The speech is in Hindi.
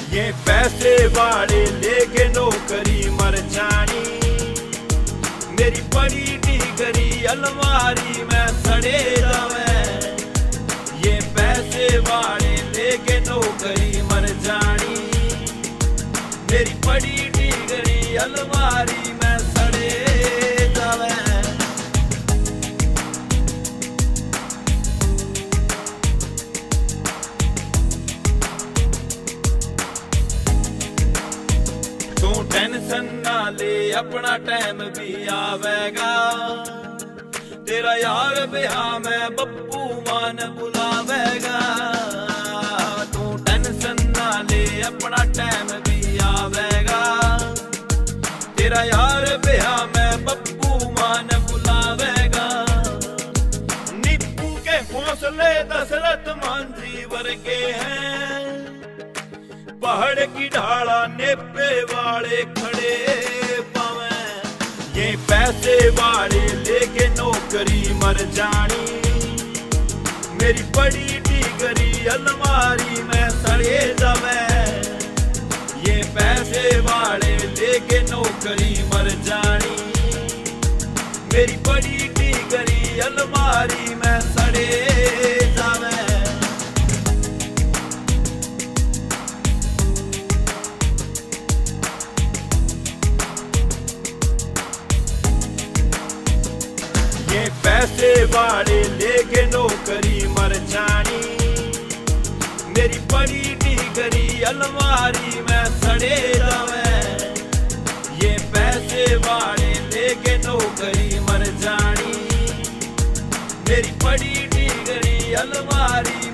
ये पैसे वाले लेके नौकरी मर जानी, मेरी बड़ी डिगरी अलमारी में सड़े जावे। ये पैसे वाले लेके नौकरी मर जानी, मेरी बड़ी डिगरी अलमारी में सड़े जावे। तू टेंशन ना ले, अपना टाइम भी आवेगा, तेरा यार ब्याह में बप्पू मान बुलावेगा। तू टेंशन ना ले, अपना टाइम भी आवेगा, तेरा यार ब्याह में बप्पू मान बुलावेगा। निप्पू के हौसले दशरथ मांझी वर्गे हैं, पहाड़ की ढाला नेपे वाले खड़े पावे। ये पैसे वाले लेके नौकरी मर जानी, मेरी बड़ी डिगरी अलमारी में सड़े जावे। ये पैसे वाले लेके नौकरी मर जानी, मेरी बड़ी डिगरी अलमारी में सड़े जावे। ये पैसे वाले लेके नौकरी मर जानी, मेरी बड़ी डिगरी अलमारी में सड़े जावे। ये पैसे वाले लेके नौकरी मर जानी, मेरी बड़ी डिगरी अलमारी